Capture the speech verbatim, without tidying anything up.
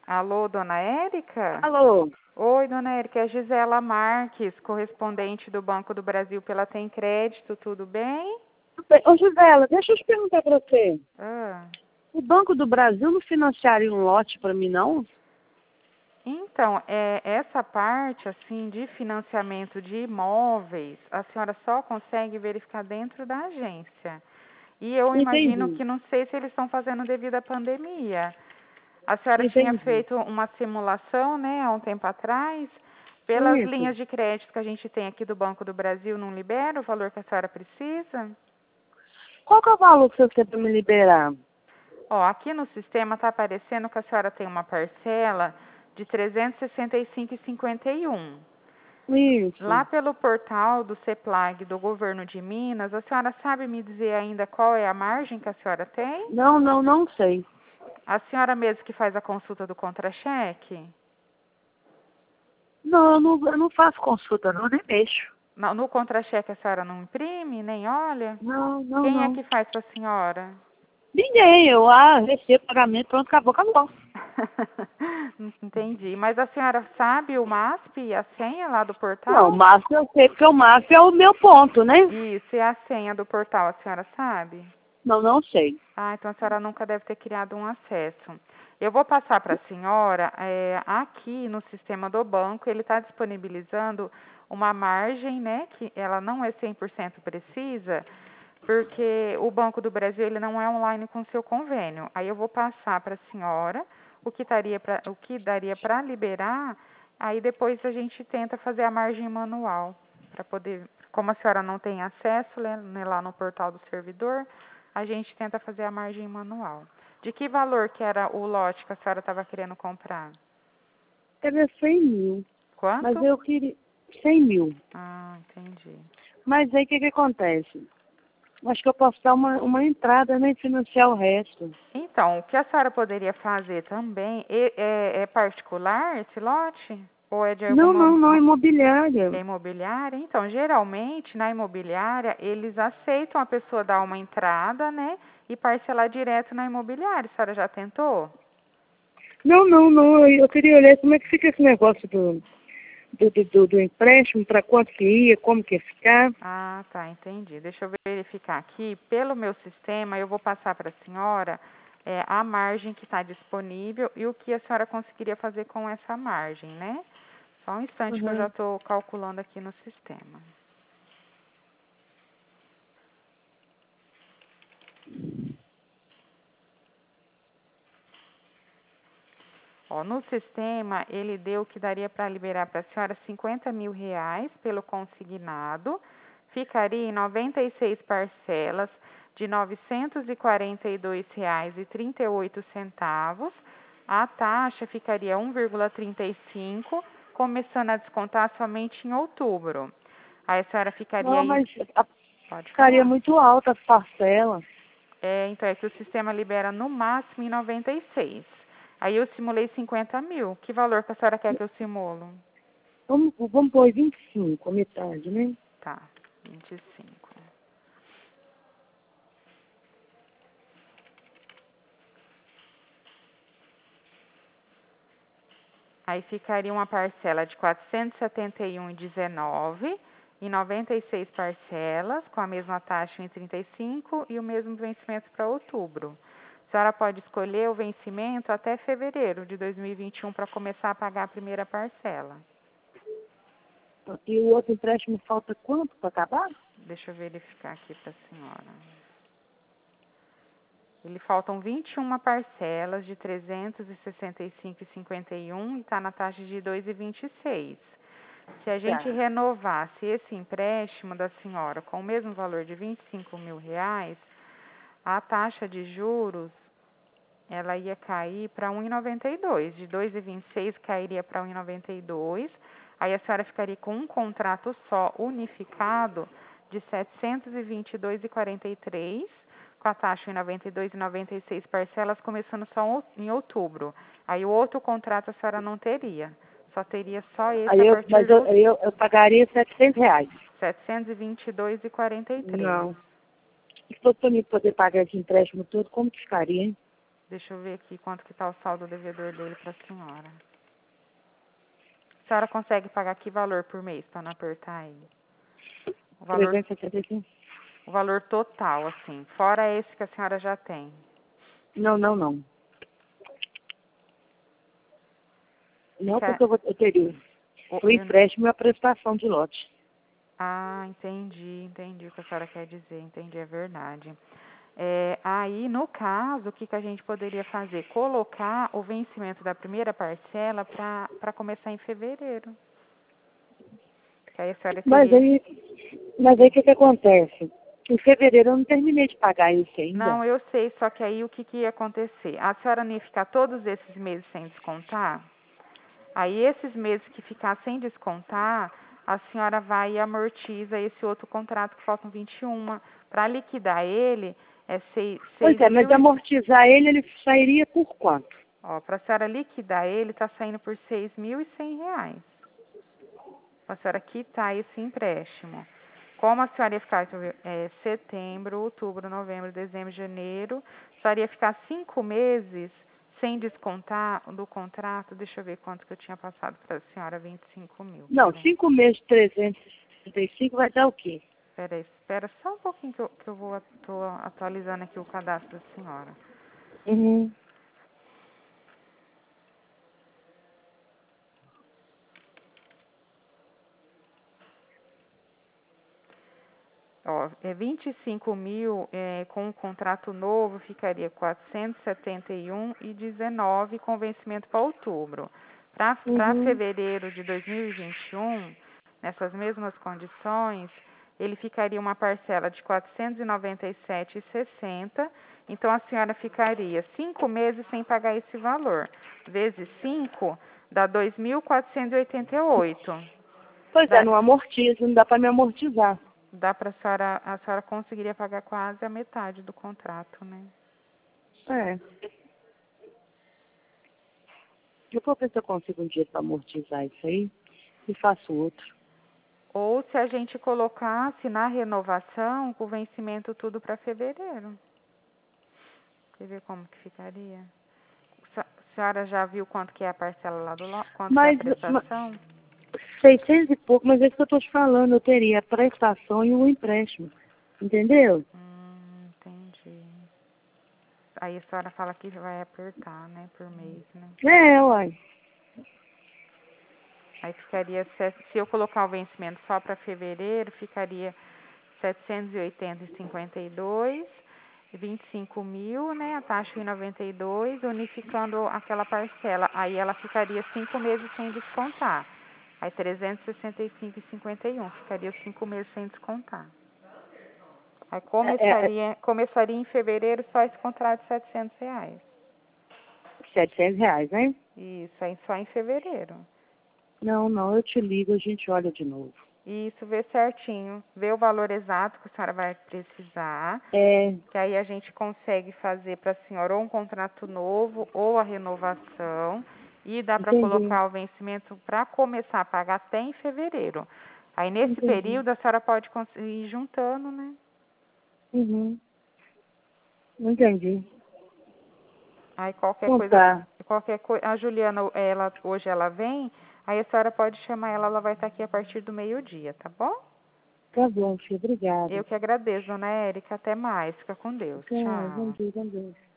Alô, dona Érica? Alô? Oi, dona Érica, é Gisela Marques, correspondente do Banco do Brasil pela Tem Crédito, tudo bem? Ô, Gisela, deixa eu te perguntar para você. Ah. O Banco do Brasil não financiaria um lote para mim, não? Então, é, essa parte, assim, de financiamento de imóveis, a senhora só consegue verificar dentro da agência. E eu imagino Entendi. que não sei se eles estão fazendo devido à pandemia. A senhora tinha Entendi. feito uma simulação, né, há um tempo atrás. Pelas Isso. linhas de crédito que a gente tem aqui do Banco do Brasil, não libera o valor que a senhora precisa? Qual que é o valor que você quer para me liberar? Ó, aqui no sistema está aparecendo que a senhora tem uma parcela de trezentos e sessenta e cinco reais e cinquenta e um centavos. Lá Isso. pelo portal do CEPLAG do governo de Minas, a senhora sabe me dizer ainda qual é a margem que a senhora tem? Não, não, não sei. A senhora mesmo que faz a consulta do contra-cheque? Não, eu não, eu não faço consulta, não, nem mexo. No, no contra-cheque a senhora não imprime, nem olha? Não, não, Quem é não. que faz para a senhora? Ninguém, eu ah, recebo pagamento, pronto, acabou, acabou. Entendi. Mas a senhora sabe o MASP e a senha lá do Não, o portal? máximo eu sei, porque o máximo é o meu ponto, né? Isso, e a senha do portal, a senhora sabe? Não, não sei. Ah, então a senhora nunca deve ter criado um acesso. Eu vou passar para a senhora, é, aqui no sistema do banco, ele está disponibilizando uma margem, né, que ela não é cem por cento precisa, porque o Banco do Brasil ele não é online com seu convênio. Aí eu vou passar para a senhora o que, daria pra, o que daria para liberar, aí depois a gente tenta fazer a margem manual, para poder, como a senhora não tem acesso né, lá no portal do servidor, a gente tenta fazer a margem manual. De que valor que era o lote que a senhora estava querendo comprar? Era cem mil. Mas Quanto? eu queria cem mil. Ah, entendi. Mas aí o que, que acontece? Acho que eu posso dar uma, uma entrada, né, e financiar o resto. Então, o que a senhora poderia fazer também, é, é, é particular esse lote? Ou é de Não, alguma não, não, uma- imobiliária. é imobiliária? Então, geralmente, na imobiliária, eles aceitam a pessoa dar uma entrada, né, e parcelar direto na imobiliária. A senhora já tentou? Não, não, não, eu eu queria olhar como é que fica esse negócio do, do, do, do- do empréstimo, para quanto que ia, como que ia ficar. Ah, tá, entendi. Deixa eu verificar aqui. Pelo meu sistema, eu vou passar para a senhora é, a margem que está disponível e o que a senhora conseguiria fazer com essa margem, né? Só um instante que eu já Uhum. estou calculando aqui no sistema. Ó, no sistema, ele deu que daria para liberar para a senhora cinquenta mil reais pelo consignado. Ficaria em noventa e seis parcelas de novecentos e quarenta e dois reais e trinta e oito centavos. A taxa ficaria um vírgula trinta e cinco, começando a descontar somente em outubro. Aí a senhora ficaria Não, aí, mas a- pode ficaria falar. muito alta as parcelas. É, então é que o sistema libera no máximo em noventa e seis. Aí eu simulei cinquenta mil. Que valor que a senhora quer que eu simulo? Vamos, vamos pôr vinte e cinco, a metade, né? Tá, vinte e cinco. Aí ficaria uma parcela de quatrocentos e setenta e um reais e dezenove centavos em noventa e seis parcelas, com a mesma taxa em trinta e cinco e o mesmo vencimento para outubro. A senhora pode escolher o vencimento até fevereiro de dois mil e vinte e um para começar a pagar a primeira parcela. E o outro empréstimo falta quanto para acabar? Deixa eu verificar aqui para a senhora. Ele faltam vinte e uma parcelas de trezentos e sessenta e cinco reais e cinquenta e um e está na taxa de dois reais e vinte e seis. Se a gente Tá. renovasse esse empréstimo da senhora com o mesmo valor de vinte e cinco mil reais, a taxa de juros ela ia cair para um vírgula noventa e dois. De dois reais e vinte e seis cairia para um vírgula noventa e dois. Aí a senhora ficaria com um contrato só unificado de setecentos e vinte e dois reais e quarenta e três, com a taxa em noventa e dois e noventa e seis parcelas, começando só em outubro. Aí o outro contrato a senhora não teria. Só teria só esse Aí a eu, partir mas de eu, eu, eu pagaria setecentos reais. setecentos e vinte e dois reais e quarenta e três. Não. Se fosse para mim poder pagar esse empréstimo todo, como que ficaria, hein? Deixa eu ver aqui quanto que tá o saldo devedor dele para a senhora. A senhora consegue pagar que valor por mês para não apertar aí? O valor, trezentos e setenta e cinco? o valor total, assim, fora esse que a senhora já tem. Não, não, não. Não, Fica, porque eu, vou, eu teria o, o eu- empréstimo e a prestação de lote. ah, entendi, entendi o que a senhora quer dizer, entendi, é verdade. É, aí, no caso, o que, que a gente poderia fazer? Colocar o vencimento da primeira parcela para começar em fevereiro. Que aí a senhora Mas teria... aí, mas aí o que, que acontece? Em fevereiro eu não terminei de pagar isso ainda. Não, eu sei, só que aí o que, que ia acontecer? A senhora não ia ficar todos esses meses sem descontar? Aí, esses meses que ficar sem descontar, a senhora vai e amortiza esse outro contrato que faltam vinte e um. Para liquidar ele, é seis, Pois seis é, mas mil e... amortizar ele, ele sairia por quanto? Ó, para a senhora liquidar ele, está saindo por seis mil e cem reais. Para a senhora quitar esse empréstimo. Como a senhora ia ficar é, setembro, outubro, novembro, dezembro, janeiro, a senhora ia ficar cinco meses sem descontar do contrato. Deixa eu ver quanto que eu tinha passado para a senhora, vinte e cinco mil. Não, Peraí, cinco meses de trezentos e sessenta e cinco vai dar o quê? peraí, espera só um pouquinho que eu, que eu vou tô atualizando aqui o cadastro da senhora. Uhum. Ó, é vinte e cinco mil, é, com o contrato novo ficaria quatrocentos e setenta e um e dezenove com vencimento para outubro. Para Uhum. fevereiro de dois mil e vinte e um, nessas mesmas condições, ele ficaria uma parcela de quatrocentos e noventa e sete e sessenta. Então a senhora ficaria cinco meses sem pagar esse valor. Vezes cinco dá dois mil quatrocentos e oitenta e oito. Pois é, Dá, não amortiza, não dá para me amortizar. Dá para a senhora, a senhora conseguiria pagar quase a metade do contrato, né? É. Eu vou ver se eu consigo um dia para amortizar isso aí e faço outro. Ou se a gente colocasse na renovação com o vencimento tudo para fevereiro. Quer ver como que ficaria? A senhora já viu quanto que é a parcela lá do lo... quanto que é a Mas, ma- prestação? seiscentos e pouco, mas é isso que eu estou te falando, eu teria a prestação e o empréstimo. Entendeu? Hum, entendi. Aí a senhora fala que vai apertar, né, por mês, né? É, uai. Aí ficaria, se se eu colocar o vencimento só para fevereiro, ficaria setecentos e oitenta e cinquenta e dois, vinte e cinco mil, né, a taxa em noventa e dois, unificando aquela parcela. Aí ela ficaria cinco meses sem descontar. Aí trezentos e sessenta e cinco e cinquenta e um, ficaria cinco meses sem descontar. Aí É, é, é começaria, começaria em fevereiro só esse contrato de setecentos reais. setecentos reais, né? Isso, aí só em fevereiro. Não, não, eu te ligo, a gente olha de novo. Isso, vê certinho, vê o valor exato que a senhora vai precisar, É, que aí a gente consegue fazer para a senhora ou um contrato novo ou a renovação, e dá para entendi, colocar o vencimento para começar a pagar até em fevereiro. Aí nesse entendi. período a senhora pode cons- ir juntando, né? Uhum, entendi. Aí qualquer Então coisa, tá, qualquer coisa, a Juliana, ela, hoje ela vem, aí a senhora pode chamar ela, ela vai estar aqui a partir do meio-dia, tá bom? tá bom, filho, Eu obrigada. que agradeço, dona Érica, até mais, fica com Deus, Tá, bom tchau. dia, bom dia.